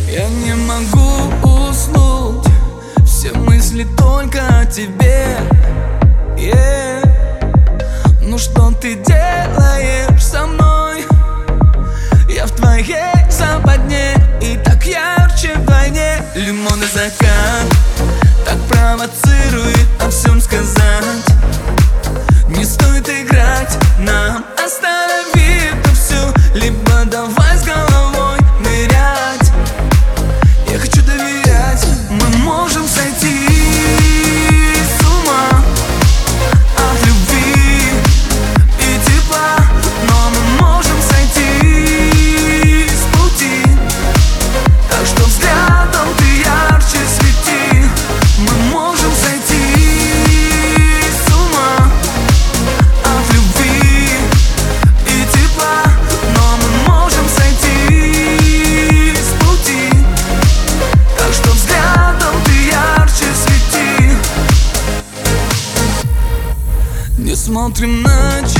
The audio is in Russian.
Я не могу уснуть, все мысли только о тебе. Ну что ты делаешь со мной? Я в твоей западне, и так ярче вдвойне. Лимонный закат так провоцирует о всем сказать. Не стоит играть, нам останови это все. Либо давай с головой нырять. Я хочу доверять, мы можем сойти с ума от любви и тепла, но мы можем сойти с пути. Так что взглядом ты ярче свети. Мы можем сойти с ума от любви и тепла, но мы можем сойти с пути. Так что взглядом ты ярче свети. Не смотрим на